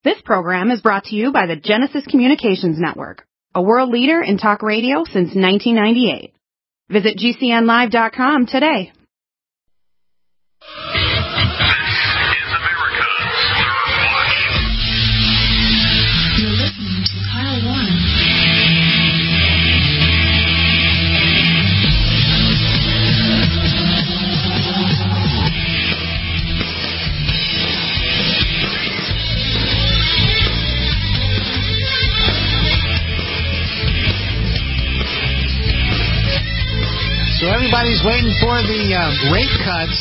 This program is brought to you by the Genesis Communications Network, a world leader in talk radio since 1998. Visit GCNlive.com today. You're listening to Kyle Warren. So everybody's waiting for the rate cuts.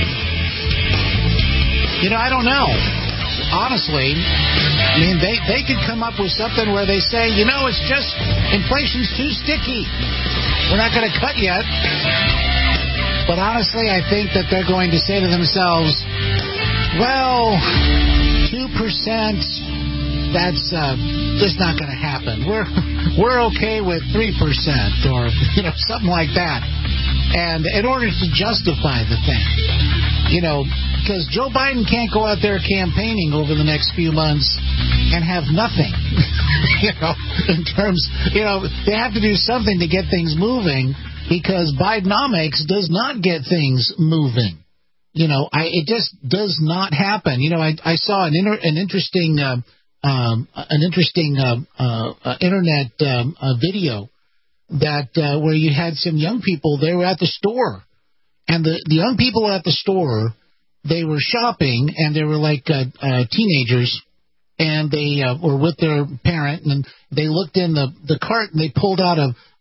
You know, I don't know. Honestly, I mean, they could come up with something where they say, you know, it's just inflation's too sticky. We're not going to cut yet. But honestly, I think that they're going to say to themselves, well, 2%, that's just not going to happen. We're okay with 3% or, you know, something like that. And in order to justify the thing, you know, because Joe Biden can't go out there campaigning over the next few months and have nothing, you know, in terms, you know, they have to do something to get things moving because Bidenomics does not get things moving. You know, it just does not happen. You know, I saw an interesting internet video that where you had some young people. They were at the store, and the young people at the store, they were shopping, and they were like teenagers, and they were with their parent, and they looked in the cart, and they pulled out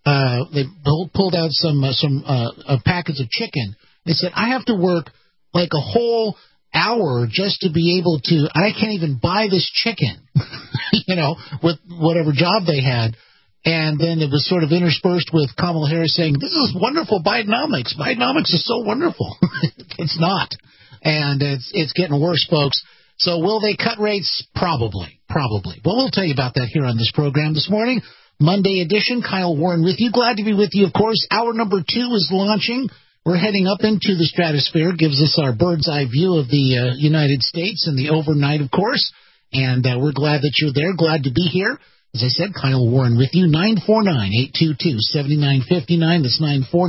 some packets of chicken. They said, I have to work like a whole hour just to be able to, I can't even buy this chicken, you know, with whatever job they had. And then it was sort of interspersed with Kamala Harris saying, this is wonderful Bidenomics. Bidenomics is so wonderful. It's not. And it's getting worse, folks. So will they cut rates? Probably. Well, we'll tell you about that here on this program this morning. Monday edition, Kyle Warren with you. Glad to be with you, of course. Hour number 2 is launching. We're heading up into the stratosphere. Gives us our bird's eye view of the United States and the overnight, of course. And we're glad that you're there. Glad to be here. As I said, Kyle Warren with you, 949-822-7959. That's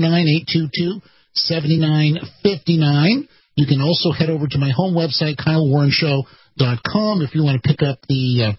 949-822-7959. You can also head over to my home website, KyleWarrenShow.com. If you want to pick up the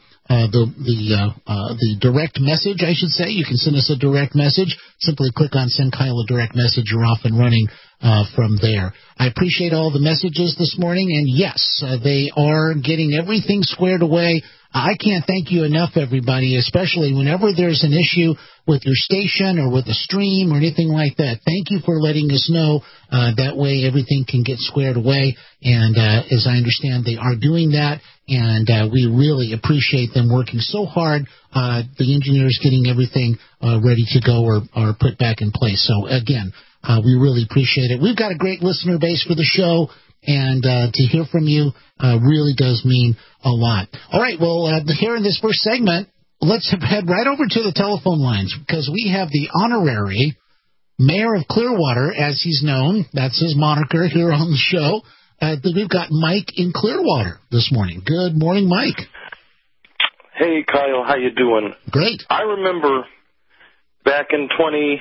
direct message, I should say, you can send us a direct message. Simply click on Send Kyle a Direct Message. You're off and running from there. I appreciate all the messages this morning, and yes, they are getting everything squared away. I can't thank you enough, everybody, especially whenever there's an issue with your station or with a stream or anything like that. Thank you for letting us know. That way everything can get squared away. And as I understand, they are doing that, and we really appreciate them working so hard. The engineers getting everything ready to go or put back in place. So, again, we really appreciate it. We've got a great listener base for the show. And to hear from you really does mean a lot. All right, well, here in this first segment, let's head right over to the telephone lines because we have the honorary mayor of Clearwater, as he's known. That's his moniker here on the show. We've got Mike in Clearwater this morning. Good morning, Mike. Hey, Kyle, how you doing? Great. I remember back in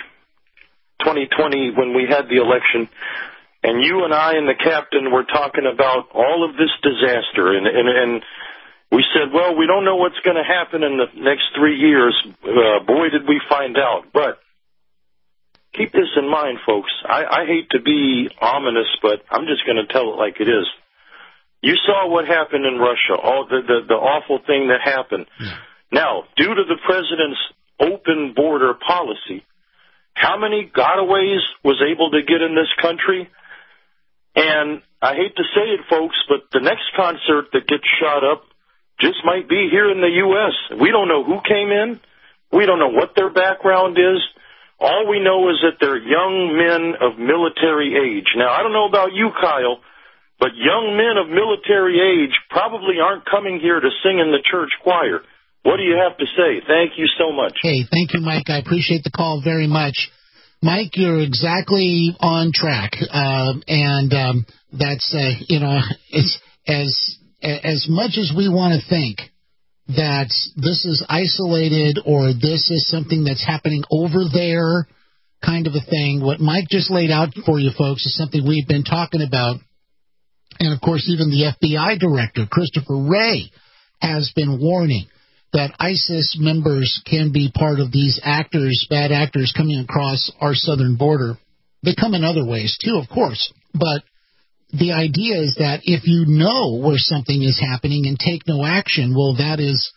2020 when we had the election, and you and I and the captain were talking about all of this disaster, and we said, well, we don't know what's going to happen in the next 3 years. Boy, did we find out. But keep this in mind, folks. I hate to be ominous, but I'm just going to tell it like it is. You saw what happened in Russia, all the awful thing that happened. Yeah. Now, due to the president's open border policy, how many gotaways was able to get in this country? And I hate to say it, folks, but the next concert that gets shot up just might be here in the U.S. We don't know who came in. We don't know what their background is. All we know is that they're young men of military age. Now, I don't know about you, Kyle, but young men of military age probably aren't coming here to sing in the church choir. What do you have to say? Thank you so much. Hey, thank you, Mike. I appreciate the call very much. Mike, you're exactly on track, and that's it's as much as we want to think that this is isolated or this is something that's happening over there kind of a thing. What Mike just laid out for you folks is something we've been talking about. And, of course, even the FBI director, Christopher Wray, has been warning that ISIS members can be part of these actors, bad actors coming across our southern border. They come in other ways, too, of course. But the idea is that if you know where something is happening and take no action, well, that is,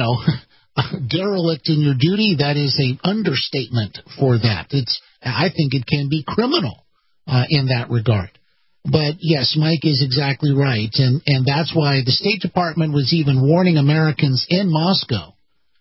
derelict in your duty. That is an understatement for that. I think it can be criminal in that regard. But, yes, Mike is exactly right, and that's why the State Department was even warning Americans in Moscow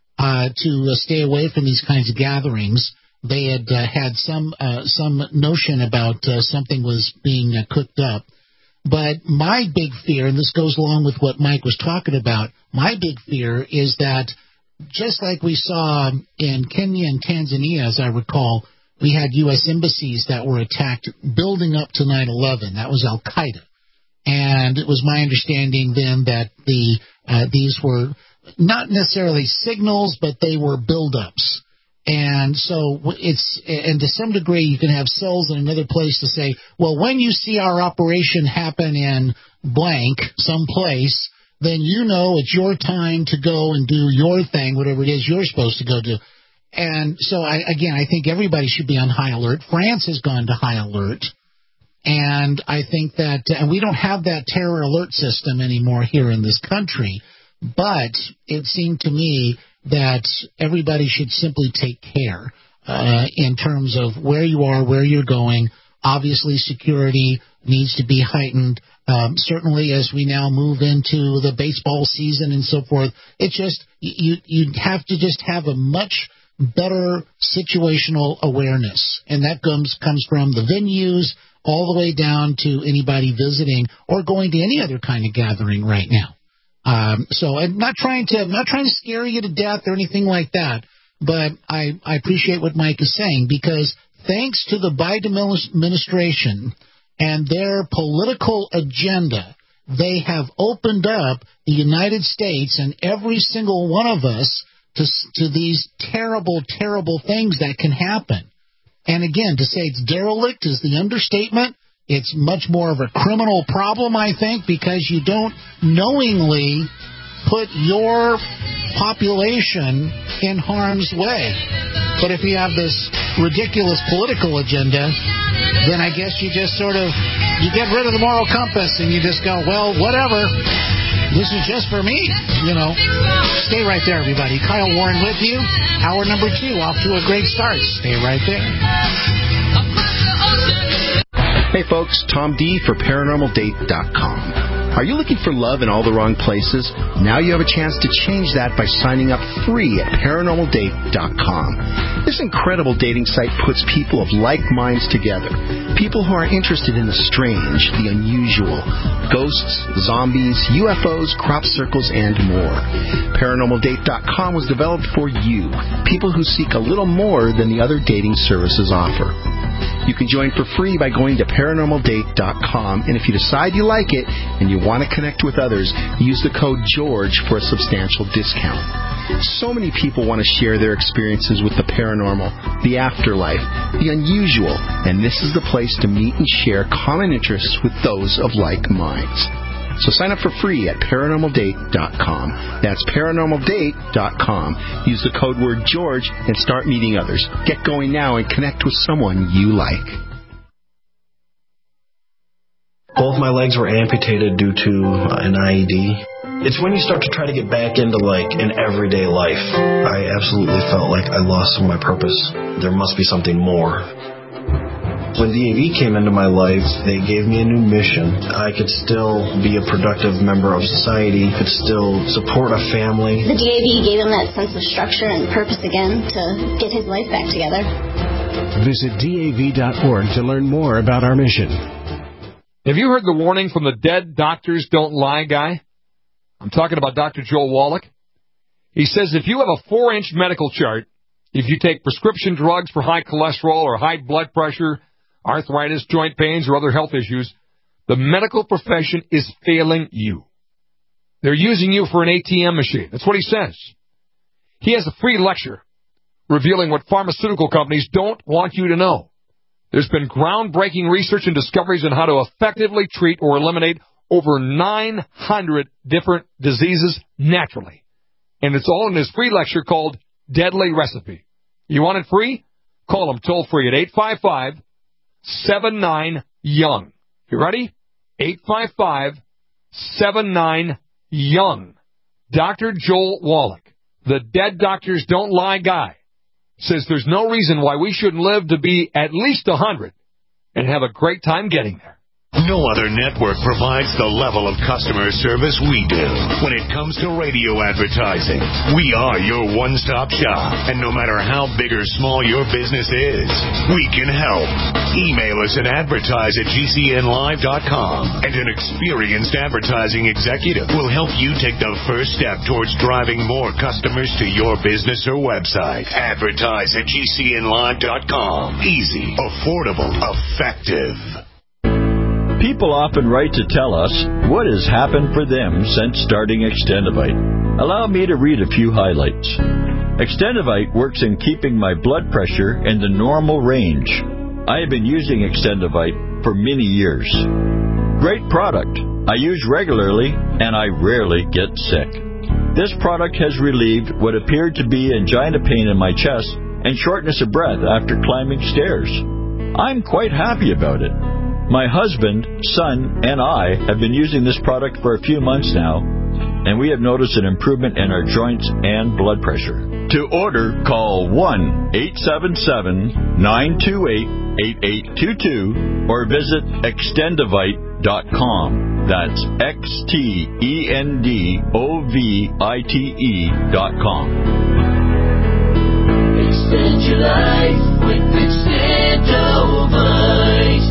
to stay away from these kinds of gatherings. They had had some notion about something was being cooked up. But my big fear, and this goes along with what Mike was talking about, my big fear is that just like we saw in Kenya and Tanzania, as I recall, we had U.S. embassies that were attacked building up to 9/11. That was Al-Qaeda. And it was my understanding then that these were not necessarily signals, but they were buildups. And so and to some degree you can have cells in another place to say, well, when you see our operation happen in blank, someplace, then you know it's your time to go and do your thing, whatever it is you're supposed to go do. And so, I think everybody should be on high alert. France has gone to high alert. And I think that and we don't have that terror alert system anymore here in this country. But it seemed to me that everybody should simply take care in terms of where you are, where you're going. Obviously, security needs to be heightened. Certainly, as we now move into the baseball season and so forth, it's just you have to just have a much better situational awareness, and that comes from the venues all the way down to anybody visiting or going to any other kind of gathering right now. So I'm not trying to scare you to death or anything like that, but I appreciate what Mike is saying, because thanks to the Biden administration and their political agenda, they have opened up the United States and every single one of us to these terrible, terrible things that can happen. And again, to say it's derelict is the understatement. It's much more of a criminal problem, I think, because you don't knowingly put your population in harm's way. But if you have this ridiculous political agenda, then I guess you just you get rid of the moral compass and you just go, well, whatever. This is just for me, Stay right there, everybody. Kyle Warren with you. Hour number 2, off to a great start. Stay right there. Hey, folks. Tom D. for ParanormalDate.com. Are you looking for love in all the wrong places? Now you have a chance to change that by signing up free at ParanormalDate.com. This incredible dating site puts people of like minds together. People who are interested in the strange, the unusual, ghosts, zombies, UFOs, crop circles, and more. ParanormalDate.com was developed for you, people who seek a little more than the other dating services offer. You can join for free by going to ParanormalDate.com, and if you decide you like it and you want to connect with others, use the code GEORGE for a substantial discount. So many people want to share their experiences with the paranormal, the afterlife, the unusual, and this is the place to meet and share common interests with those of like minds. So sign up for free at ParanormalDate.com. That's ParanormalDate.com. Use the code word George and start meeting others. Get going now and connect with someone you like. Both my legs were amputated due to an IED. It's when you start to try to get back into an everyday life. I absolutely felt like I lost some of my purpose. There must be something more. When DAV came into my life, they gave me a new mission. I could still be a productive member of society, could still support a family. The DAV gave him that sense of structure and purpose again to get his life back together. Visit DAV.org to learn more about our mission. Have you heard the warning from the dead doctors don't lie guy? I'm talking about Dr. Joel Wallach. He says if you have a 4-inch medical chart, if you take prescription drugs for high cholesterol or high blood pressure, arthritis, joint pains, or other health issues, the medical profession is failing you. They're using you for an ATM machine. That's what he says. He has a free lecture revealing what pharmaceutical companies don't want you to know. There's been groundbreaking research and discoveries on how to effectively treat or eliminate over 900 different diseases naturally. And it's all in his free lecture called Deadly Recipe. You want it free? Call him toll-free at 855-79-YOUNG. You ready? 855-79-YOUNG. Dr. Joel Wallach, the Dead Doctors Don't Lie guy, says there's no reason why we shouldn't live to be at least 100 and have a great time getting there. No other network provides the level of customer service we do. When it comes to radio advertising, we are your one-stop shop. And no matter how big or small your business is, we can help. Email us at advertise@gcnlive.com, and an experienced advertising executive will help you take the first step towards driving more customers to your business or website. Advertise@gcnlive.com. Easy, affordable, effective. People often write to tell us what has happened for them since starting Extendivite. Allow me to read a few highlights. Extendivite works in keeping my blood pressure in the normal range. I have been using Extendivite for many years. Great product. I use regularly and I rarely get sick. This product has relieved what appeared to be angina pain in my chest and shortness of breath after climbing stairs. I'm quite happy about it. My husband, son, and I have been using this product for a few months now, and we have noticed an improvement in our joints and blood pressure. To order, call 1-877-928-8822 or visit extendivite.com. That's XTENDOVITE.com. Extend your life with Extendivite.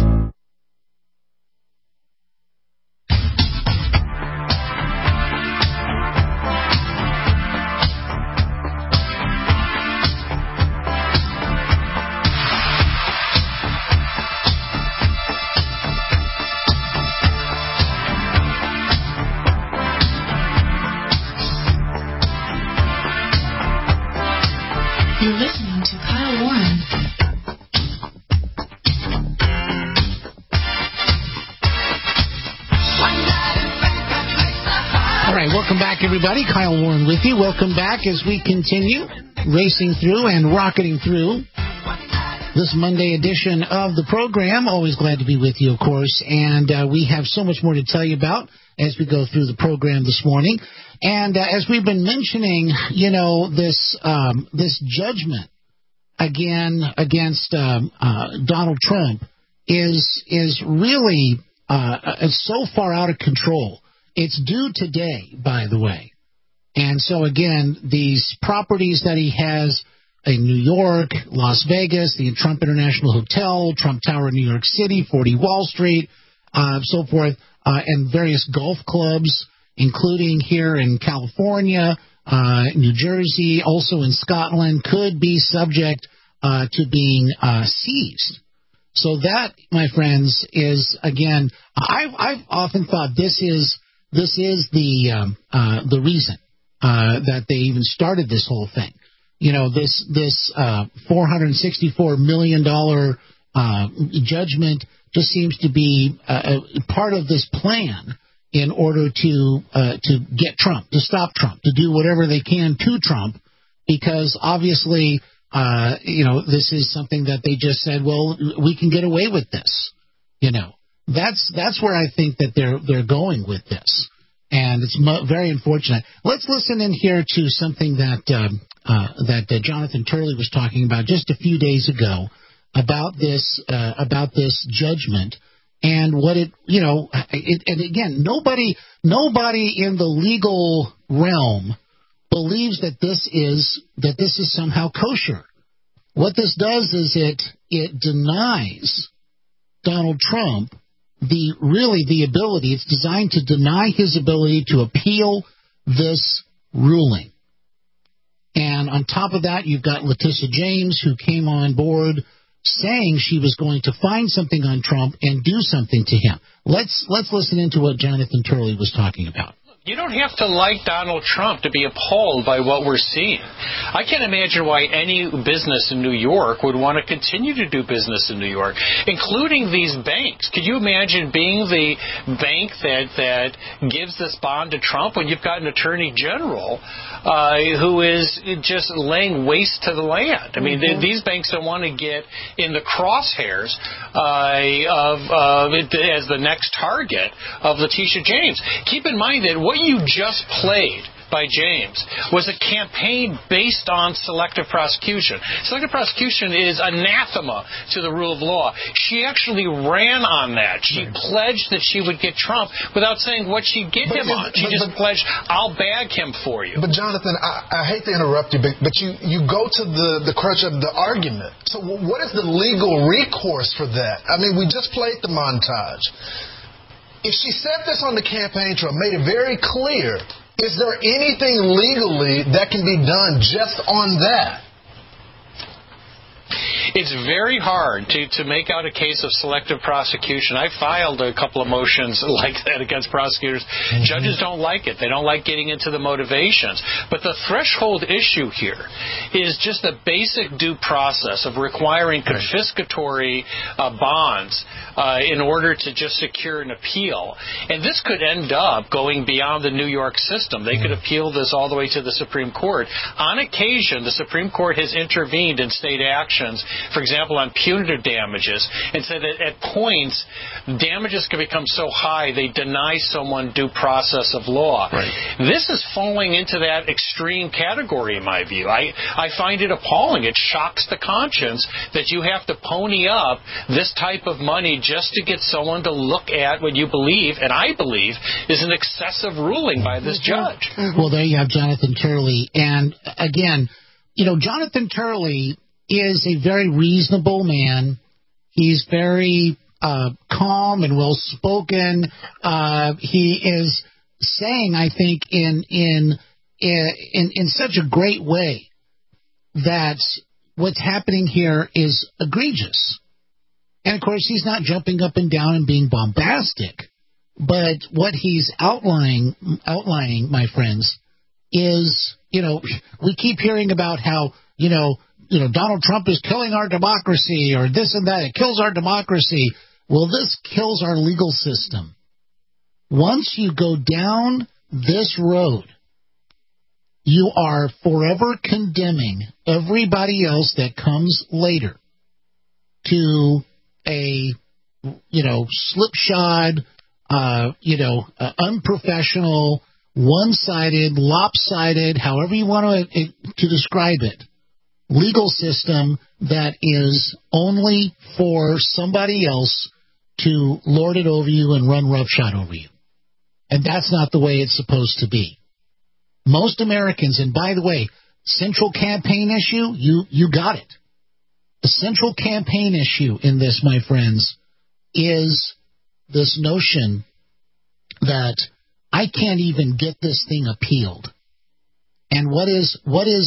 You're listening to Kyle Warren. All right, welcome back, everybody. Kyle Warren with you. Welcome back as we continue racing through and rocketing through this Monday edition of the program. Always glad to be with you, of course. And we have so much more to tell you about as we go through the program this morning. And as we've been mentioning, you know, this judgment against Donald Trump is really so far out of control. It's due today, by the way. And so, again, these properties that he has in New York, Las Vegas, the Trump International Hotel, Trump Tower in New York City, 40 Wall Street, so forth, and various golf clubs, including here in California, New Jersey, also in Scotland, could be subject to being seized. So that, my friends, is, again, I've often thought this is the reason that they even started this whole thing. You know, this $464 million judgment just seems to be part of this plan in order to get Trump, to stop Trump, to do whatever they can to Trump, because obviously, you know, this is something that they just said, well, we can get away with this. You know, that's where I think that they're going with this, and it's very unfortunate. Let's listen in here to something that Jonathan Turley was talking about just a few days ago about this judgment. And what it, you know, and again, nobody in the legal realm believes that this is somehow kosher. What this does is it denies Donald Trump the ability. It's designed to deny his ability to appeal this ruling. And on top of that, you've got Letitia James, who came on board saying she was going to find something on Trump and do something to him. Let's listen into what Jonathan Turley was talking about. You don't have to like Donald Trump to be appalled by what we're seeing. I can't imagine why any business in New York would want to continue to do business in New York, including these banks. Could you imagine being the bank that gives this bond to Trump when you've got an attorney general who is just laying waste to the land? I mean, these banks don't want to get in the crosshairs as the next target of Letitia James. Keep in mind that what you just played by James was a campaign based on selective prosecution. Selective prosecution is anathema to the rule of law. She actually ran on that. She pledged that she would get Trump without saying what she'd get him on. She just pledged, I'll bag him for you. But Jonathan, I hate to interrupt you, but you go to the crutch of the argument. So what is the legal recourse for that? I mean, we just played the montage. If she said this on the campaign trail, made it very clear, is there anything legally that can be done just on that? It's very hard to make out a case of selective prosecution. I filed a couple of motions like that against prosecutors. Judges don't like it. They don't like getting into the motivations. But the threshold issue here is just the basic due process of requiring confiscatory bonds in order to just secure an appeal. And this could end up going beyond the New York system. They could appeal this all the way to the Supreme Court. On occasion, the Supreme Court has intervened in state actions, for example, on punitive damages, and said that at points, damages can become so high they deny someone due process of law. Right. This is falling into that extreme category, in my view. I find it appalling. It shocks the conscience that you have to pony up this type of money just to get someone to look at what you believe, and I believe, is an excessive ruling by this judge. Well, there you have Jonathan Turley. And again, Jonathan Turley is a very reasonable man. He's very calm and well-spoken. He is saying, I think, in such a great way that what's happening here is egregious. And, of course, he's not jumping up and down and being bombastic. But what he's outlining, my friends, is, we keep hearing about how, Donald Trump is killing our democracy or this and that. It kills our democracy. Well, this kills our legal system. Once you go down this road, you are forever condemning everybody else that comes later to a, slipshod, unprofessional, one-sided, lopsided, however you want to describe it, legal system that is only for somebody else to lord it over you and run roughshod over you. And that's not the way it's supposed to be. Most Americans, and by the way, central campaign issue, you got it. The central campaign issue in this, my friends, is this notion that I can't even get this thing appealed. And what is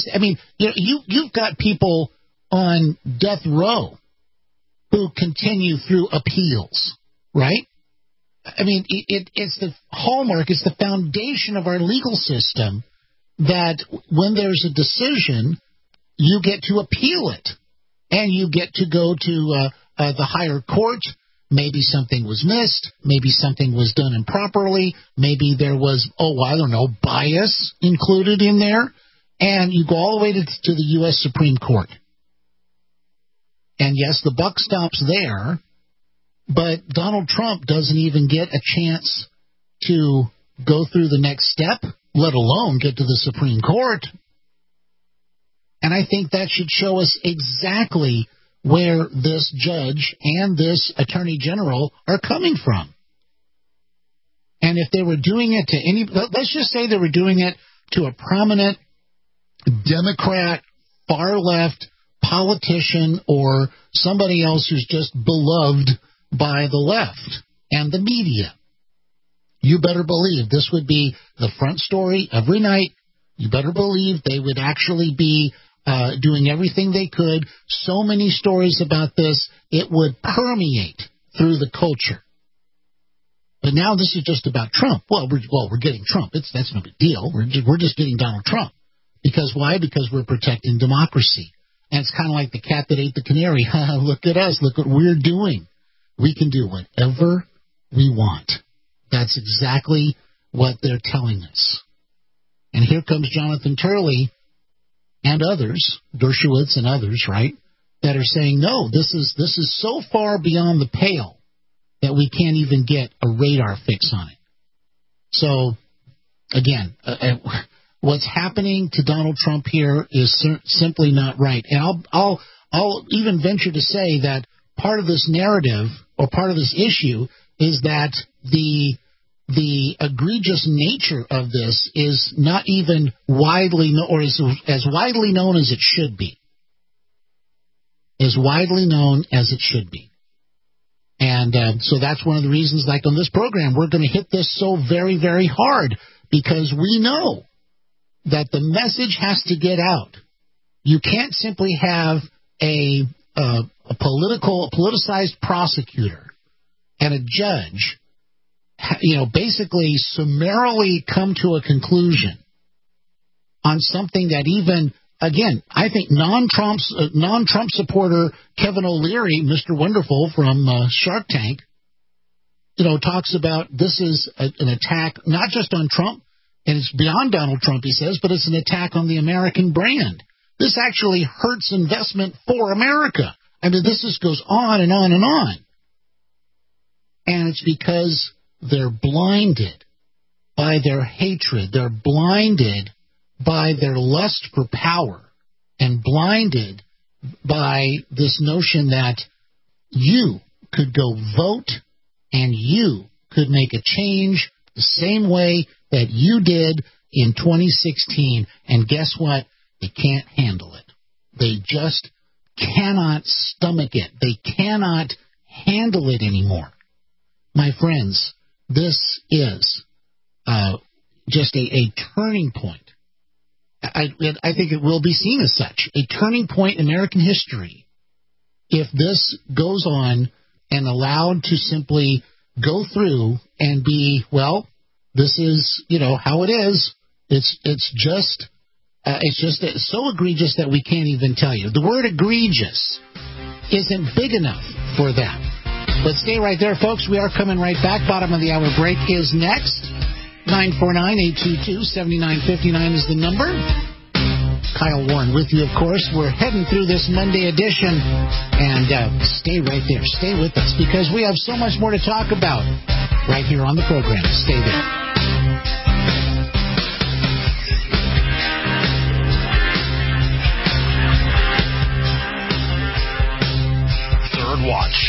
you've got people on death row who continue through appeals, right? I mean, it's the hallmark, it's the foundation of our legal system that when there's a decision, you get to appeal it. And you get to go to the higher court. Maybe something was missed. Maybe something was done improperly. Maybe there was, bias included in there. And you go all the way to the U.S. Supreme Court. And yes, the buck stops there. But Donald Trump doesn't even get a chance to go through the next step, let alone get to the Supreme Court. And I think that should show us exactly where this judge and this attorney general are coming from. And if they were doing it to let's just say they were doing it to a prominent Democrat, far-left politician or somebody else who's just beloved by the left and the media, you better believe this would be the front story every night. You better believe they would actually be doing everything they could. So many stories about this, it would permeate through the culture. But now this is just about Trump. Well, we're getting Trump. That's no big deal. We're just getting Donald Trump. Because why? Because we're protecting democracy. And it's kind of like the cat that ate the canary. Look at us. Look what we're doing. We can do whatever we want. That's exactly what they're telling us. And here comes Jonathan Turley and others, Dershowitz and others, right, that are saying, no, this is so far beyond the pale that we can't even get a radar fix on it. So, again, what's happening to Donald Trump here is simply not right. And I'll even venture to say that part of this narrative or part of this issue is that the egregious nature of this is not even widely known, or is as widely known as it should be. As widely known as it should be. And so that's one of the reasons, like on this program, we're going to hit this so very, very hard, because we know that the message has to get out. You can't simply have a politicized prosecutor and a judge, basically summarily come to a conclusion on something that even, again, I think non-Trump supporter Kevin O'Leary, Mr. Wonderful from Shark Tank, talks about this is an attack not just on Trump, and it's beyond Donald Trump, he says, but it's an attack on the American brand. This actually hurts investment for America. I mean, this just goes on and on and on. And it's because they're blinded by their hatred. They're blinded by their lust for power, and blinded by this notion that you could go vote and you could make a change the same way that you did in 2016. And guess what? They can't handle it. They just cannot stomach it. They cannot handle it anymore. My friends, this is just a turning point. I think it will be seen as such, a turning point in American history, if this goes on and allowed to simply go through and be, well, this is, how it is. It's just so egregious that we can't even tell you. The word egregious isn't big enough for that. But stay right there, folks. We are coming right back. Bottom of the hour break is next. 949-822-7959 is the number. Kyle Warren with you, of course. We're heading through this Monday edition. And stay right there. Stay with us, because we have so much more to talk about right here on the program. Stay there. Third Watch.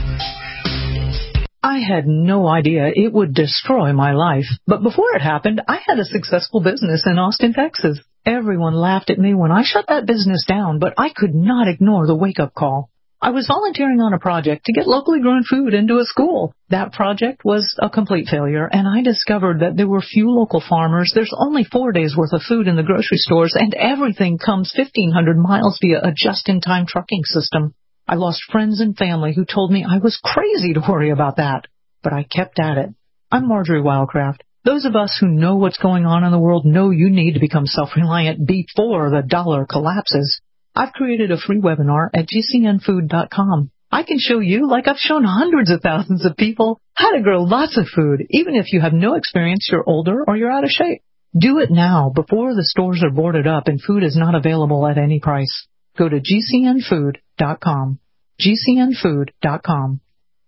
I had no idea it would destroy my life. But before it happened, I had a successful business in Austin, Texas. Everyone laughed at me when I shut that business down, but I could not ignore the wake-up call. I was volunteering on a project to get locally grown food into a school. That project was a complete failure, and I discovered that there were few local farmers. There's only 4 days' worth of food in the grocery stores, and everything comes 1,500 miles via a just-in-time trucking system. I lost friends and family who told me I was crazy to worry about that. But I kept at it. I'm Marjorie Wildcraft. Those of us who know what's going on in the world know you need to become self-reliant before the dollar collapses. I've created a free webinar at gcnfood.com. I can show you, like I've shown hundreds of thousands of people, how to grow lots of food, even if you have no experience, you're older, or you're out of shape. Do it now, before the stores are boarded up and food is not available at any price. Go to gcnfood.com. gcnfood.com.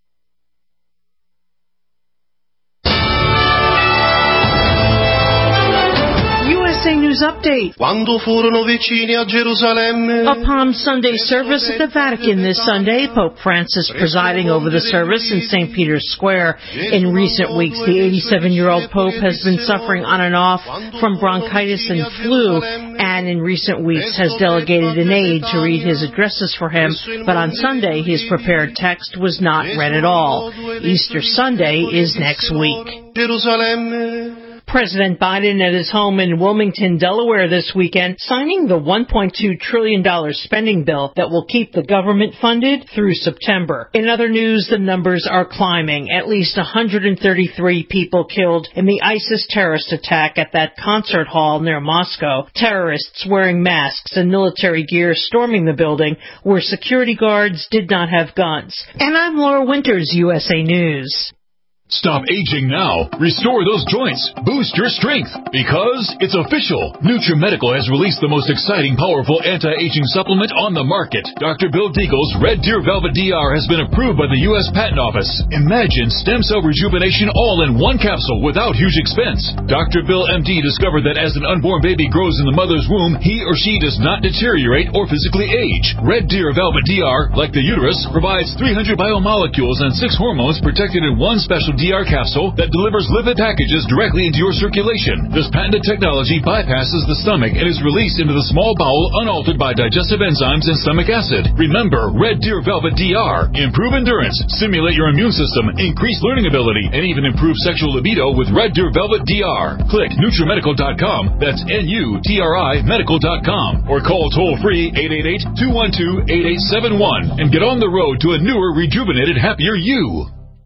USA News Update. Quando furono vicini a Gerusalemme. A Palm Sunday service at the Vatican this Sunday. Pope Francis presiding over the service in St. Peter's Square. In recent weeks, the 87-year-old Pope has been suffering on and off from bronchitis and flu, and in recent weeks has delegated an aide to read his addresses for him. But on Sunday, his prepared text was not read at all. Easter Sunday is next week. Gerusalemme. President Biden at his home in Wilmington, Delaware this weekend, signing the $1.2 trillion spending bill that will keep the government funded through September. In other news, the numbers are climbing. At least 133 people killed in the ISIS terrorist attack at that concert hall near Moscow. Terrorists wearing masks and military gear storming the building where security guards did not have guns. And I'm Laura Winters, USA News. Stop aging now. Restore those joints. Boost your strength. Because it's official. NutriMedical has released the most exciting, powerful anti-aging supplement on the market. Dr. Bill Deagle's Red Deer Velvet DR has been approved by the U.S. Patent Office. Imagine stem cell rejuvenation all in one capsule without huge expense. Dr. Bill MD discovered that as an unborn baby grows in the mother's womb, he or she does not deteriorate or physically age. Red Deer Velvet DR, like the uterus, provides 300 biomolecules and 6 hormones protected in one special DR capsule that delivers lipid packages directly into your circulation. This patented technology bypasses the stomach and is released into the small bowel unaltered by digestive enzymes and stomach acid. Remember, Red Deer Velvet DR. Improve endurance, stimulate your immune system, increase learning ability, and even improve sexual libido with Red Deer Velvet DR. Click NutriMedical.com, that's NUTRI Medical.com, or call toll-free 888-212-8871 and get on the road to a newer, rejuvenated, happier you.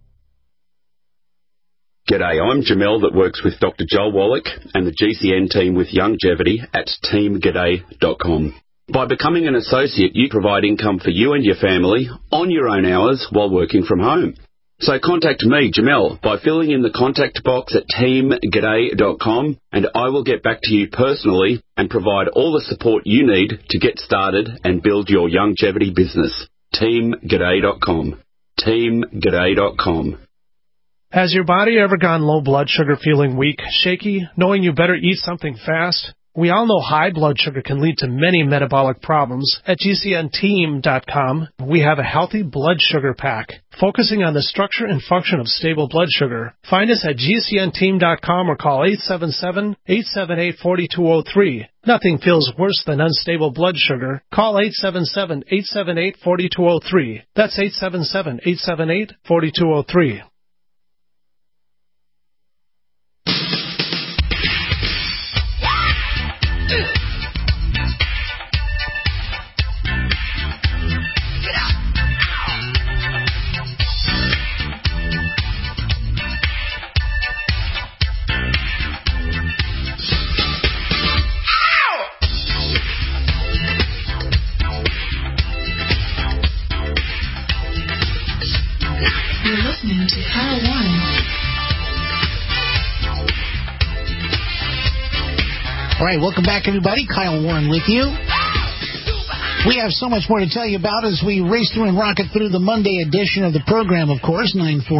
G'day, I'm Jamel that works with Dr. Joel Wallach and the GCN team with Longevity at teamg'day.com. By becoming an associate, you provide income for you and your family on your own hours while working from home. So contact me, Jamel, by filling in the contact box at teamg'day.com, and I will get back to you personally and provide all the support you need to get started and build your longevity business. teamg'day.com. teamg'day.com. Has your body ever gone low blood sugar, feeling weak, shaky, knowing you better eat something fast? We all know high blood sugar can lead to many metabolic problems. At GCNteam.com, we have a healthy blood sugar pack, focusing on the structure and function of stable blood sugar. Find us at GCNteam.com or call 877-878-4203. Nothing feels worse than unstable blood sugar. Call 877-878-4203. That's 877-878-4203. listening to Kyle Warren. All right, welcome back, everybody. Kyle Warren with you. We have so much more to tell you about as we race through and rocket through the Monday edition of the program, of course.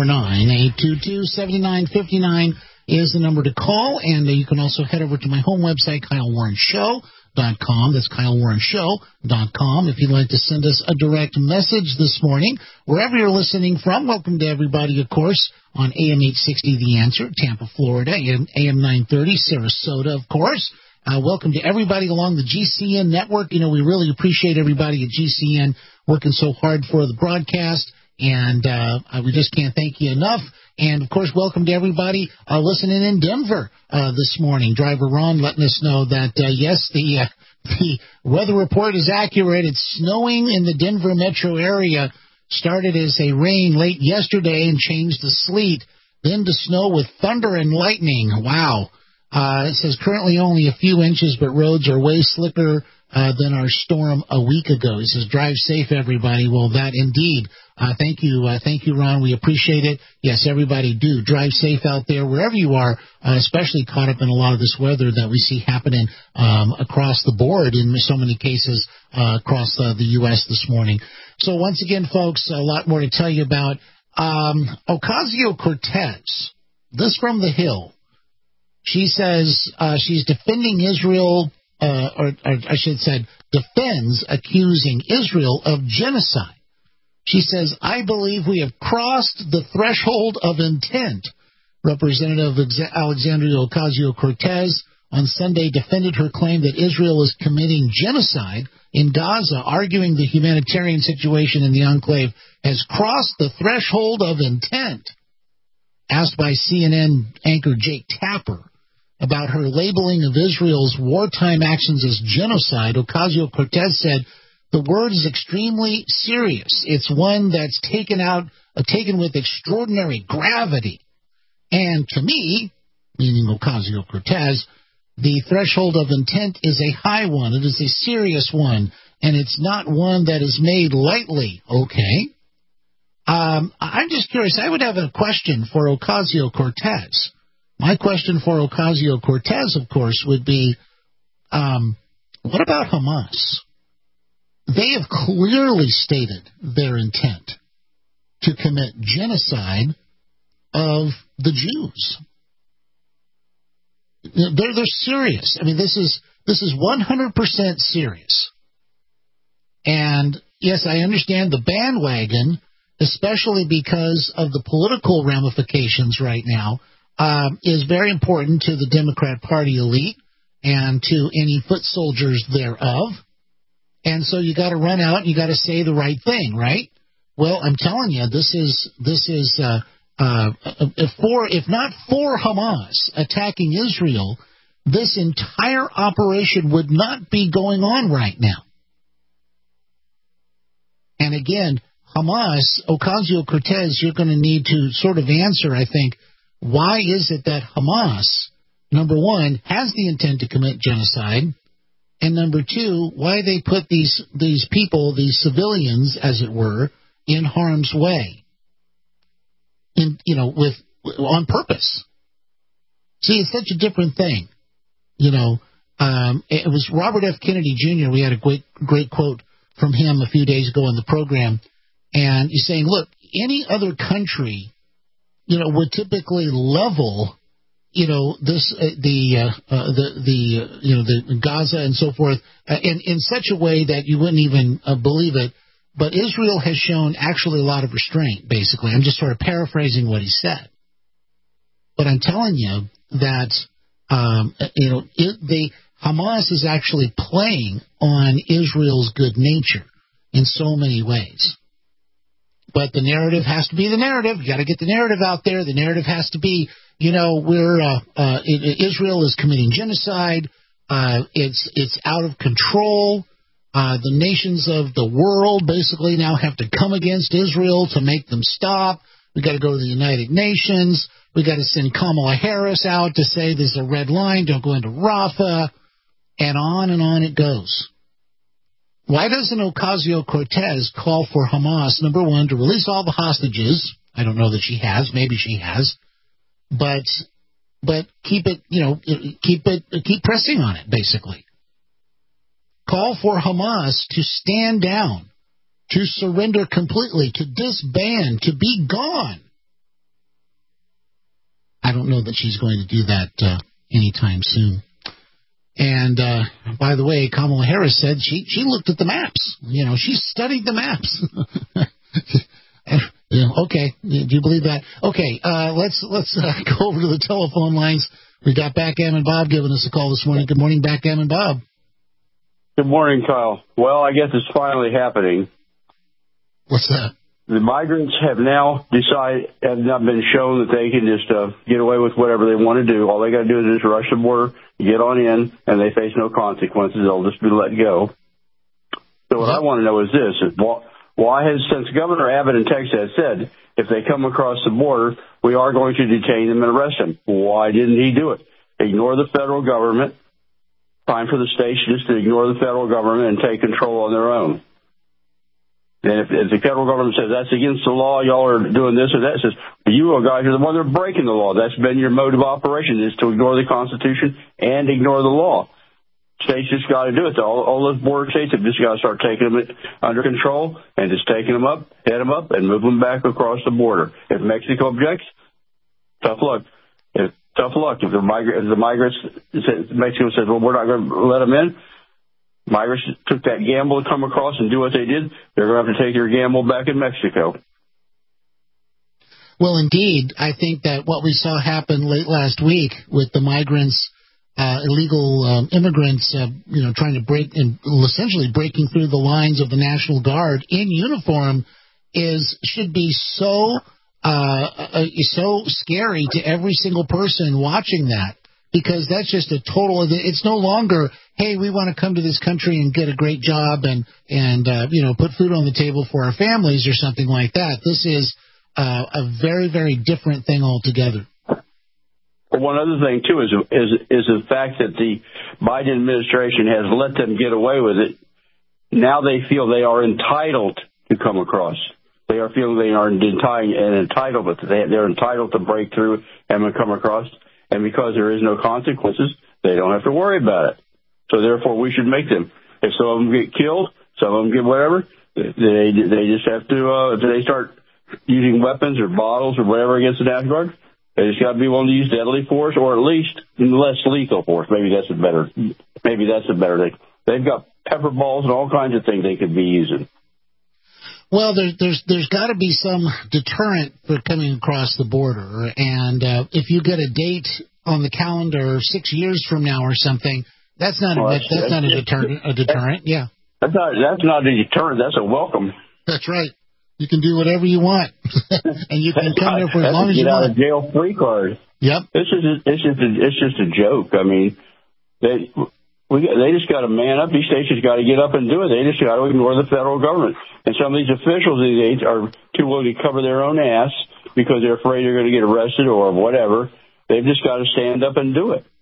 949-822-7959 is the number to call, and you can also head over to my home website, KyleWarrenShow.com. That's KyleWarrenShow.com. If you'd like to send us a direct message this morning, wherever you're listening from, welcome to everybody, of course, on AM 860 The Answer, Tampa, Florida, AM 930, Sarasota, of course. Welcome to everybody along the GCN network. You know, we really appreciate everybody at GCN working so hard for the broadcast, and we just can't thank you enough. And, of course, welcome to everybody listening in Denver this morning. Driver Ron letting us know that, yes, the weather report is accurate. It's snowing in the Denver metro area. Started as a rain late yesterday and changed to sleet, then to snow with thunder and lightning. Wow. It says currently only a few inches, but roads are way slicker than our storm a week ago. He says, drive safe, everybody. Well, that indeed. Thank you, Ron. We appreciate it. Yes, everybody do. Drive safe out there wherever you are, especially caught up in a lot of this weather that we see happening across the board in so many cases across the U.S. this morning. So once again, folks, a lot more to tell you about. Ocasio-Cortez, this from The Hill. She says she's defending Israel, or I should say, defends accusing Israel of genocide. She says, I believe we have crossed the threshold of intent. Representative Alexandria Ocasio-Cortez on Sunday defended her claim that Israel is committing genocide in Gaza, arguing the humanitarian situation in the enclave has crossed the threshold of intent. Asked by CNN anchor Jake Tapper about her labeling of Israel's wartime actions as genocide, Ocasio-Cortez said, the word is extremely serious. It's one that's taken with extraordinary gravity. And to me, meaning Ocasio-Cortez, the threshold of intent is a high one. It is a serious one, and it's not one that is made lightly. Okay. I'm just curious. I would have a question for Ocasio-Cortez. My question for Ocasio-Cortez, of course, would be, what about Hamas? They have clearly stated their intent to commit genocide of the Jews. They're serious. I mean, this is 100% serious. And yes, I understand the bandwagon, especially because of the political ramifications right now, is very important to the Democrat Party elite and to any foot soldiers thereof. And so you got to run out and you got to say the right thing, right? Well, I'm telling you, this is if not for Hamas attacking Israel, this entire operation would not be going on right now. And again, Hamas, Ocasio-Cortez, you're going to need to sort of answer, I think, why is it that Hamas, number one, has the intent to commit genocide, and number two, why they put these people, these civilians, as it were, in harm's way, on purpose. See, it's such a different thing. It was Robert F. Kennedy Jr. We had a great quote from him a few days ago in the program, and he's saying, look, any other country, would typically level, the Gaza and so forth, in such a way that you wouldn't even believe it. But Israel has shown actually a lot of restraint, basically. I'm just sort of paraphrasing what he said. But I'm telling you that, Hamas is actually playing on Israel's good nature in so many ways. But the narrative has to be the narrative. You got to get the narrative out there. The narrative has to be, Israel is committing genocide. It's out of control. The nations of the world basically now have to come against Israel to make them stop. We got to go to the United Nations. We got to send Kamala Harris out to say there's a red line. Don't go into Rafah. And on it goes. Why doesn't Ocasio-Cortez call for Hamas, number one, to release all the hostages? I don't know that she has. Maybe she has. But keep pressing on it, basically. Call for Hamas to stand down, to surrender completely, to disband, to be gone. I don't know that she's going to do that anytime soon. And, by the way, Kamala Harris said she looked at the maps. She studied the maps. Okay. Do you believe that? Okay. Let's go over to the telephone lines. We got Backgammon Bob giving us a call this morning. Good morning, Backgammon Bob. Good morning, Kyle. Well, I guess it's finally happening. What's that? The migrants have now been shown that they can just get away with whatever they want to do. All they got to do is just rush the border, get on in, and they face no consequences. They'll just be let go. So what I want to know is this: since Governor Abbott in Texas has said if they come across the border, we are going to detain them and arrest them, why didn't he do it? Ignore the federal government. Time for the states just to ignore the federal government and take control on their own. And if the federal government says that's against the law, y'all are doing this or that, says, you guys are the ones that are breaking the law. That's been your mode of operation, is to ignore the Constitution and ignore the law. States just got to do it. All those border states have just got to start taking them under control and just taking them up, head them up, and move them back across the border. If Mexico objects, tough luck. If the migrants, Mexico says, well, we're not going to let them in, migrants took that gamble to come across and do what they did, they're going to have to take their gamble back in Mexico. Well, indeed, I think that what we saw happen late last week with the migrants, illegal immigrants, trying to essentially breaking through the lines of the National Guard in uniform should be so scary to every single person watching that. because that's just a total. It's no longer, hey, we want to come to this country and get a great job and put food on the table for our families or something like that. This is a very, very different thing altogether. One other thing, too, is the fact that the Biden administration has let them get away with it. Now they feel they are entitled to come across. They are feeling they are an entitlement. They're entitled to break through and come across. And because there is no consequences, they don't have to worry about it. So therefore, we should make them. If some of them get killed, some of them get whatever, they just have to, if they start using weapons or bottles or whatever against the National Guard, they just got to be willing to use deadly force or at least less lethal force. Maybe that's a better thing. They've got pepper balls and all kinds of things they could be using. Well, there's got to be some deterrent for coming across the border, and if you get a date on the calendar 6 years from now or something, that's not a deterrent. Yeah, that's not a deterrent. That's a welcome. That's right. You can do whatever you want, and you can come here for as long as you want. Get out of jail free card. Yep. It's just a joke. I mean, they just got to man up. These states just got to get up and do it. They just got to ignore the federal government. And some of these officials these days are too willing to cover their own ass because they're afraid they're going to get arrested or whatever. They've just got to stand up and do it.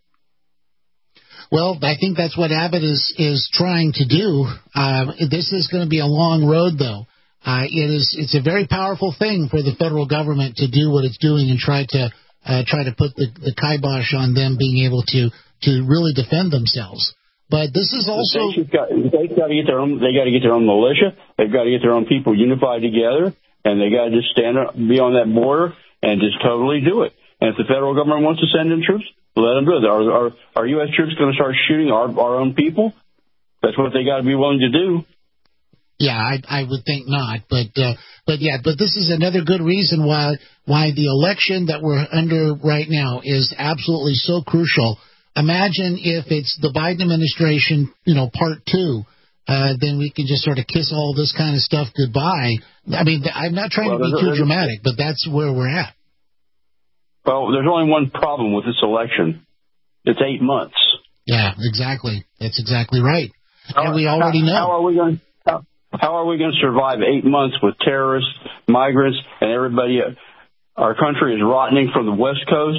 Well, I think that's what Abbott is trying to do. This is going to be a long road, though. It's a very powerful thing for the federal government to do what it's doing and try to put the kibosh on them being able to really defend themselves. But this is also they got to get their own. They got to get their own militia. They've got to get their own people unified together, and they got to just stand up, be on that border, and just totally do it. And if the federal government wants to send in troops, let them do it. Are U.S. troops going to start shooting our own people? That's what they got to be willing to do. Yeah, I would think not, but this is another good reason why the election that we're under right now is absolutely so crucial. Imagine if it's the Biden administration, part 2, then we can just sort of kiss all this kind of stuff goodbye. I mean, I'm not trying to be too dramatic, but that's where we're at. Well, there's only one problem with this election. It's 8 months. Yeah, exactly. That's exactly right. And we already know. How are we going to survive 8 months with terrorists, migrants, and everybody? Our country is rotting from the West Coast.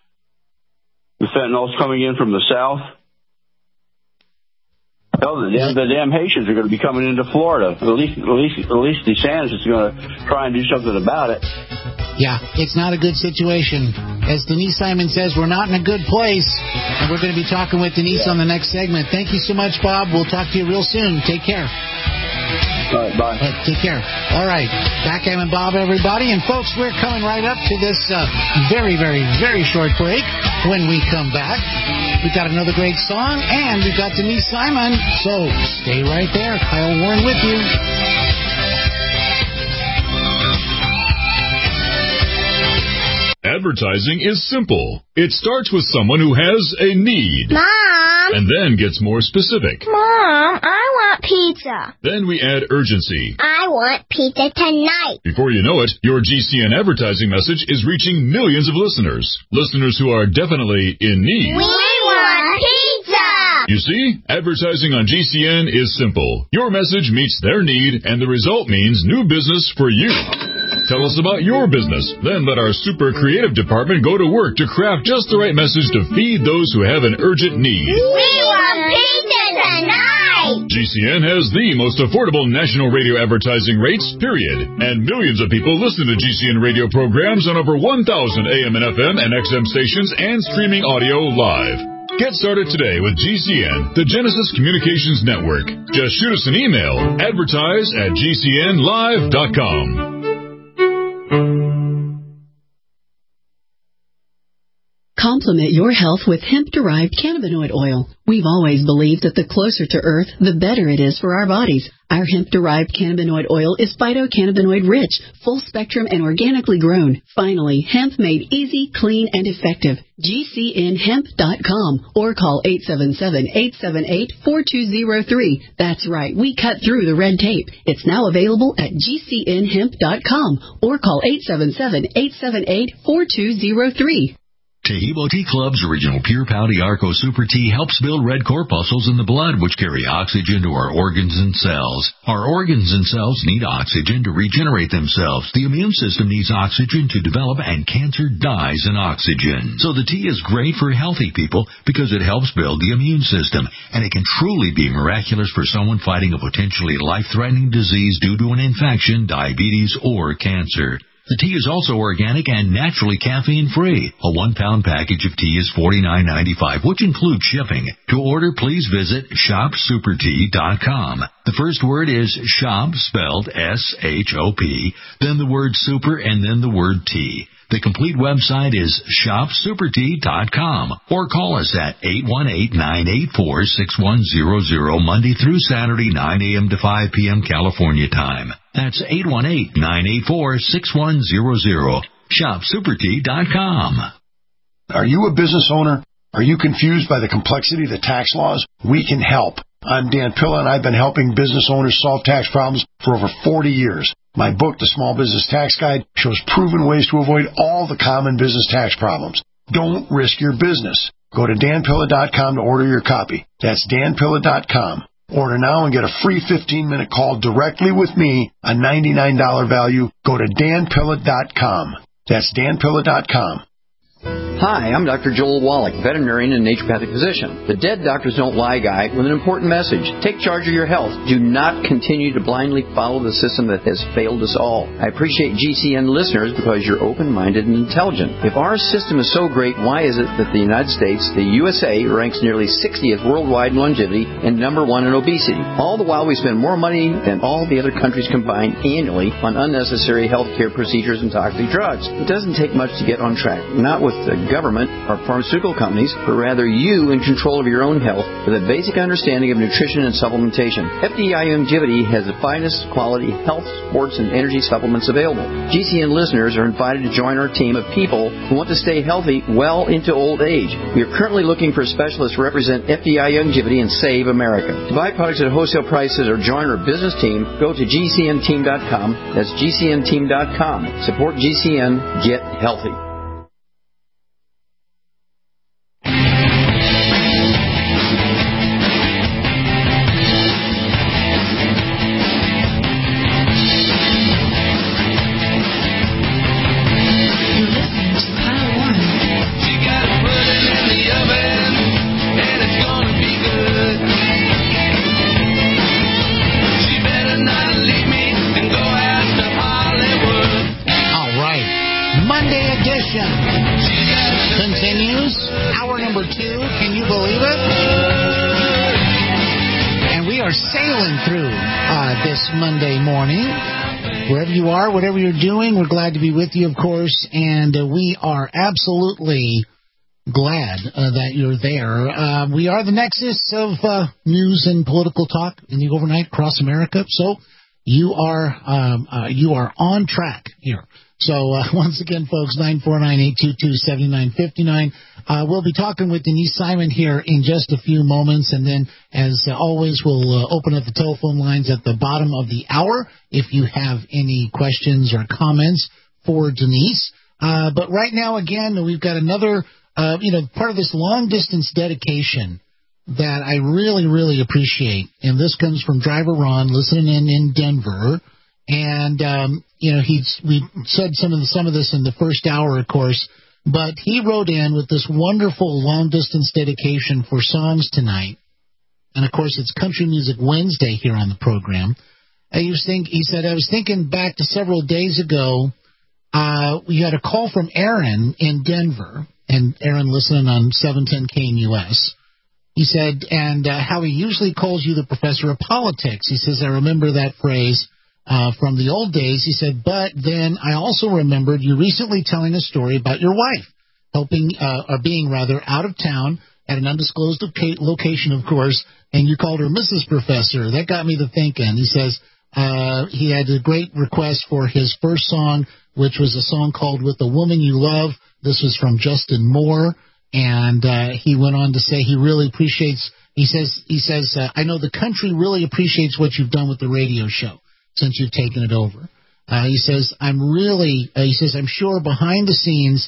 The fentanyl's coming in from the South. Hell, the damn Haitians are going to be coming into Florida. At least DeSantis is going to try and do something about it. Yeah, it's not a good situation. As Denise Simon says, we're not in a good place. And we're going to be talking with Denise on the next segment. Thank you so much, Bob. We'll talk to you real soon. Take care. All right, bye. Take care. All right. Backgammon Bob, everybody. And, folks, we're coming right up to this very, very, very short break. When we come back, we've got another great song, and we've got Denise Simon. So stay right there. Kyle Warren with you. Advertising is simple. It starts with someone who has a need. Mom! And then gets more specific. Mom, I want pizza. Then we add urgency. I want pizza tonight. Before you know it, your GCN advertising message is reaching millions of listeners. Listeners who are definitely in need. We want pizza! You see, advertising on GCN is simple. Your message meets their need, and the result means new business for you. Tell us about your business. Then let our super creative department go to work to craft just the right message to feed those who have an urgent need. We want pizza tonight! GCN has the most affordable national radio advertising rates, period. And millions of people listen to GCN radio programs on over 1,000 AM and FM and XM stations and streaming audio live. Get started today with GCN, the Genesis Communications Network. Just shoot us an email, advertise@gcnlive.com. Complement your health with hemp-derived cannabinoid oil. We've always believed that the closer to Earth, the better it is for our bodies. Our hemp-derived cannabinoid oil is phytocannabinoid-rich, full-spectrum, and organically grown. Finally, hemp made easy, clean, and effective. GCNhemp.com or call 877-878-4203. That's right, we cut through the red tape. It's now available at GCNhemp.com or call 877-878-4203. Tahibo Tea Club's original Pure Pouty Arco Super Tea helps build red corpuscles in the blood, which carry oxygen to our organs and cells. Our organs and cells need oxygen to regenerate themselves. The immune system needs oxygen to develop, and cancer dies in oxygen. So the tea is great for healthy people because it helps build the immune system, and it can truly be miraculous for someone fighting a potentially life-threatening disease due to an infection, diabetes, or cancer. The tea is also organic and naturally caffeine-free. A 1-pound package of tea is $49.95, which includes shipping. To order, please visit shopsupertea.com. The first word is shop, spelled S-H-O-P, then the word super, and then the word tea. The complete website is shopsupertea.com, or call us at 818-984-6100, Monday through Saturday, 9 a.m. to 5 p.m. California time. That's 818-984-6100, shopsupertea.com. Are you a business owner? Are you confused by the complexity of the tax laws? We can help. I'm Dan Pilla, and I've been helping business owners solve tax problems for over 40 years. My book, The Small Business Tax Guide, shows proven ways to avoid all the common business tax problems. Don't risk your business. Go to danpilla.com to order your copy. That's danpilla.com. Order now and get a free 15-minute call directly with me, a $99 value. Go to danpilla.com. That's danpilla.com. Hi, I'm Dr. Joel Wallach, veterinarian and naturopathic physician. The Dead Doctors Don't Lie guy with an important message. Take charge of your health. Do not continue to blindly follow the system that has failed us all. I appreciate GCN listeners because you're open-minded and intelligent. If our system is so great, why is it that the United States, the USA, ranks nearly 60th worldwide in longevity and number 1 in obesity? All the while we spend more money than all the other countries combined annually on unnecessary healthcare procedures and toxic drugs. It doesn't take much to get on track. Not with the government or pharmaceutical companies, but rather you in control of your own health with a basic understanding of nutrition and supplementation. FDI Longevity has the finest quality health, sports, and energy supplements available. GCN listeners are invited to join our team of people who want to stay healthy well into old age. We are currently looking for specialists to represent FDI Longevity and Save America. To buy products at wholesale prices or join our business team, go to GCNteam.com. That's GCNteam.com. Support GCN. Get healthy. Continues. Hour number 2. Can you believe it? And we are sailing through this Monday morning. Wherever you are, whatever you're doing, we're glad to be with you, of course. And we are absolutely glad that you're there. We are the nexus of news and political talk in the overnight across America. So you are on track here. So once again, folks, 949-822-7959. We'll be talking with Denise Simon here in just a few moments, and then, as always, we'll open up the telephone lines at the bottom of the hour if you have any questions or comments for Denise. But right now, again, we've got another, part of this long-distance dedication that I really, really appreciate, and this comes from Driver Ron, listening in Denver. And, we said some of this in the first hour, of course, but he wrote in with this wonderful long-distance dedication for songs tonight. And, of course, it's Country Music Wednesday here on the program. He said, I was thinking back to several days ago, we had a call from Aaron in Denver, and Aaron listening on 710 KNUS. He said, and how he usually calls you the professor of politics. He says, I remember that phrase from the old days. He said, but then I also remembered you recently telling a story about your wife being out of town at an undisclosed location, of course, and you called her Mrs. Professor. That got me to thinking. He says he had a great request for his first song, which was a song called With the Woman You Love. This was from Justin Moore, and he went on to say he really appreciates, he says, I know the country really appreciates what you've done with the radio show since you've taken it over. He says, I'm sure behind the scenes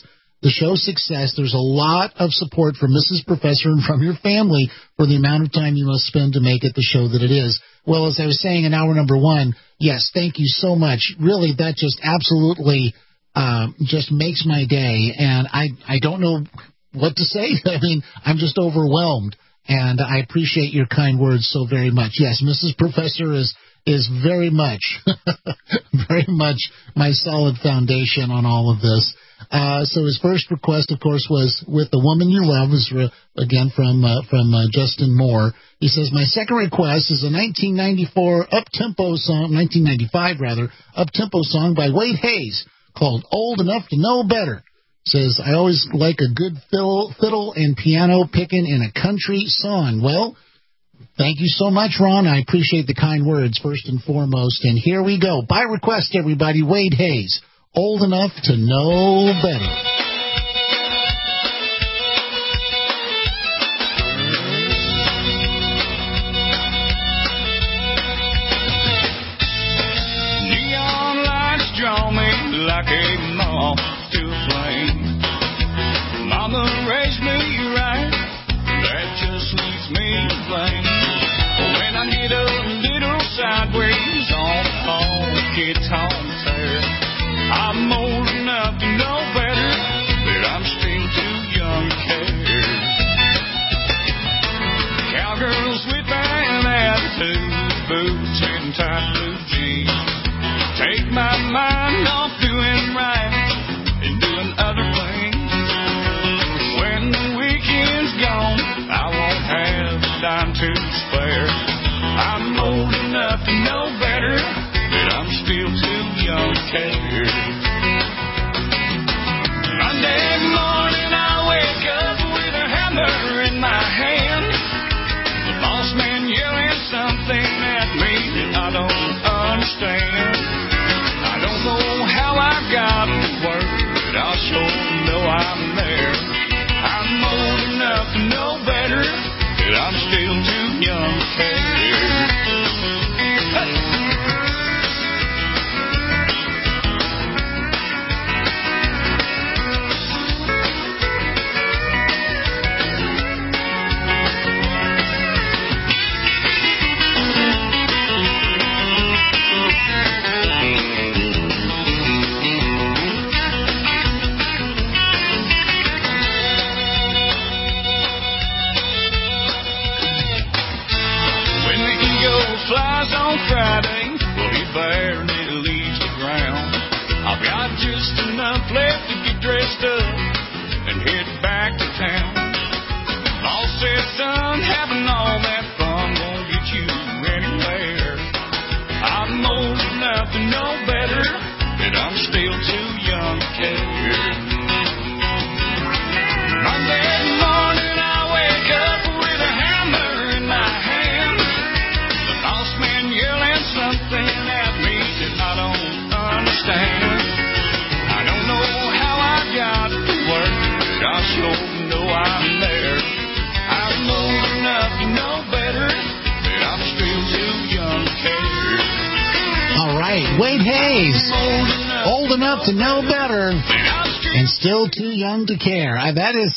the show's success. There's a lot of support from Mrs. Professor and from your family for the amount of time you must spend to make it the show that it is. Well, as I was saying in hour number one, yes, thank you so much. Really, that just absolutely just makes my day, and I don't know what to say. I mean, I'm just overwhelmed, and I appreciate your kind words so very much. Yes, Mrs. Professor is very much, very much my solid foundation on all of this. So his first request, of course, was With the Woman You Love, was again from Justin Moore. He says, my second request is a 1995 up-tempo song by Wade Hayes called Old Enough to Know Better. Says, I always like a good fiddle and piano picking in a country song. Well, thank you so much, Ron. I appreciate the kind words, first and foremost. And here we go. By request, everybody, Wade Hayes, Old Enough to Know Better. Like a moth to a flame. Mama raised me right, that just leaves me plain. When I get a little sideways on honky tonk tear, I'm old enough to know better, but I'm still too young to care. Cowgirls with an attitude, boots and tight blue jeans, take my mind off doing right and doing other things. When the weekend's gone, I won't have a dime to spare. I'm old enough to know better, but I'm still too young to care. Monday morning I wake up with a hammer in my hand, the boss man yelling something at me that I don't understand. I don't know how I got to work, but I sure know I'm there. I'm old enough to know better, but I'm still too young to care. Flies on Friday, well, he barely leaves the ground. I've got just enough left to get dressed up and head back to town. Boss said, son, having all that fun won't get you anywhere. I'm old enough to know better, but I'm still too young to care. Monday morning I wake up with a hammer in my hand, yelling something at me that I don't understand. I don't know how I got to work, but I sure know I'm there. I'm old enough to know better, but I'm still too young to care. All right, Wade Hayes, old enough to know better and still too young to care. That is,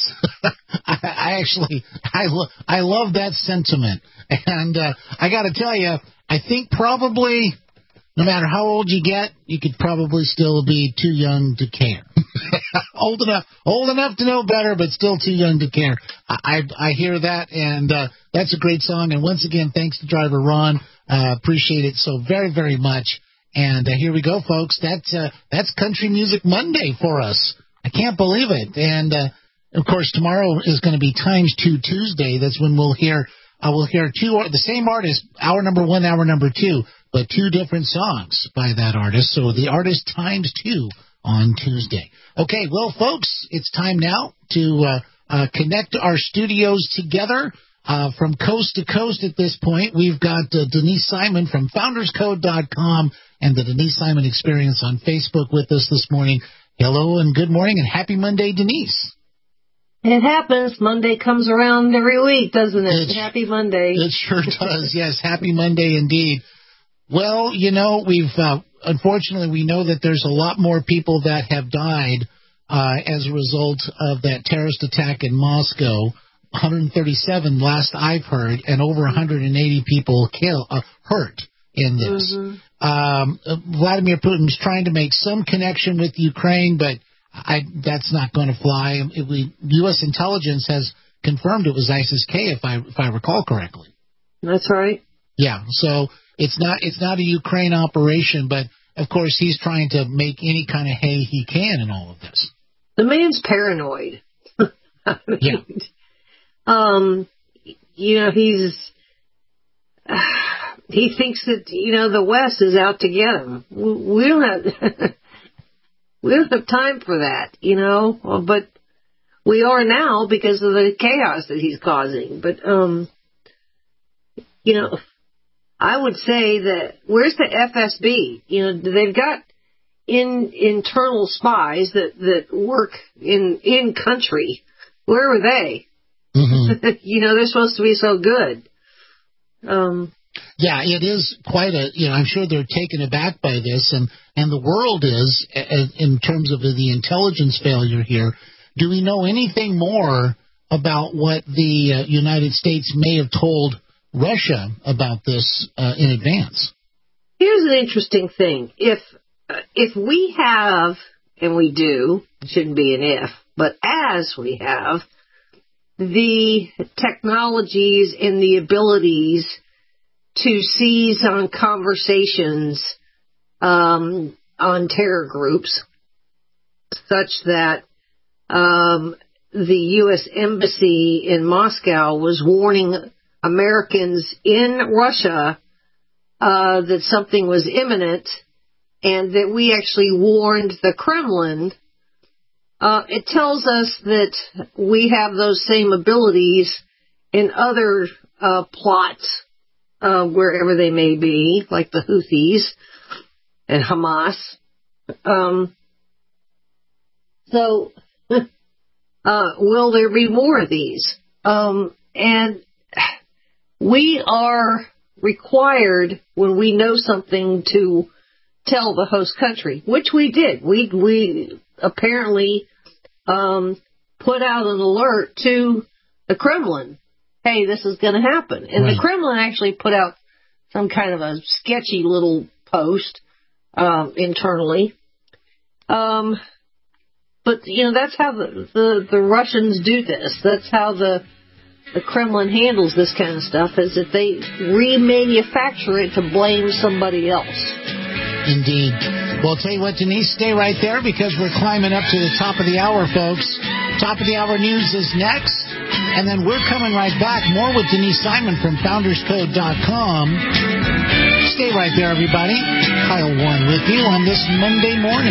I love that sentiment. And I got to tell you, I think probably, no matter how old you get, you could probably still be too young to care. old enough to know better, but still too young to care. I hear that, and that's a great song. And once again, thanks to Driver Ron. Appreciate it so very, very much. And here we go, folks. That's Country Music Monday for us. I can't believe it. And of course, tomorrow is going to be Times 2 Tuesday. That's when we'll hear the same artist, hour number one, hour number two, but two different songs by that artist. So the artist times 2 on Tuesday. Okay, well, folks, it's time now to connect our studios together from coast to coast at this point. We've got Denise Simon from FoundersCode.com and the Denise Simon Experience on Facebook with us this morning. Hello and good morning and happy Monday, Denise. It happens. Monday comes around every week, doesn't it? Happy Monday. It sure does, yes. Happy Monday indeed. Well, we've unfortunately, we know that there's a lot more people that have died as a result of that terrorist attack in Moscow. 137 last I've heard, and over 180 people hurt in this. Vladimir Putin's trying to make some connection with Ukraine, but that's not going to fly. U.S. intelligence has confirmed it was ISIS-K, if I recall correctly. That's right. Yeah, so it's not a Ukraine operation, but of course he's trying to make any kind of hay he can in all of this. The man's paranoid. Yeah. He thinks that, the West is out to get him. We don't have time for that, but we are now because of the chaos that he's causing. But, I would say that, where's the FSB? They've got internal spies that work in country. Where were they? They're supposed to be so good. Yeah, it is quite I'm sure they're taken aback by this, and the world is, in terms of the intelligence failure here. Do we know anything more about what the United States may have told Russia about this in advance? Here's an interesting thing. If we have, and we do, it shouldn't be an if, but as we have, the technologies and the abilities to seize on conversations on terror groups, such that the U.S. Embassy in Moscow was warning Americans in Russia that something was imminent, and that we actually warned the Kremlin, it tells us that we have those same abilities in other plots, wherever they may be, like the Houthis and Hamas. So, will there be more of these? And we are required, when we know something, to tell the host country, which we did. We apparently put out an alert to the Kremlin. Hey, this is going to happen. And right. The Kremlin actually put out some kind of a sketchy little post internally. But, that's how the Russians do this. That's how the Kremlin handles this kind of stuff, is that they remanufacture it to blame somebody else. Indeed. Well, I'll tell you what, Denise, stay right there, because we're climbing up to the top of the hour, folks. Top of the hour news is next, and then we're coming right back. More with Denise Simon from FoundersCode.com. Stay right there, everybody. Kyle Warren with you on this Monday morning.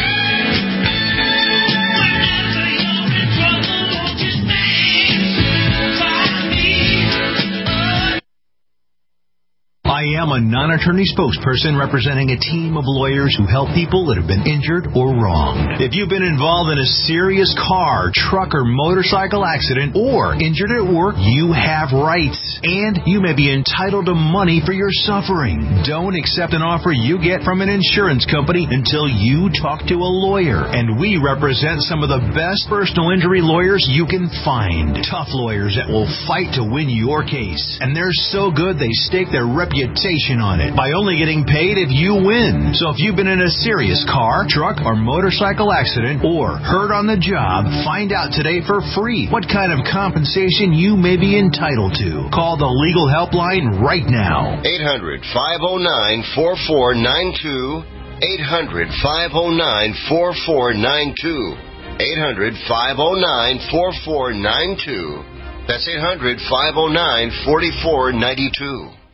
I am a non-attorney spokesperson representing a team of lawyers who help people that have been injured or wronged. If you've been involved in a serious car, truck, or motorcycle accident, or injured at work, you have rights, and you may be entitled to money for your suffering. Don't accept an offer you get from an insurance company until you talk to a lawyer, and we represent some of the best personal injury lawyers you can find. Tough lawyers that will fight to win your case, and they're so good they stake their reputation on it by only getting paid if you win. So if you've been in a serious car, truck, or motorcycle accident, or hurt on the job, find out today for free what kind of compensation you may be entitled to. Call the legal helpline right now. 800-509-4492. 800-509-4492. 800-509-4492. That's 800-509-4492.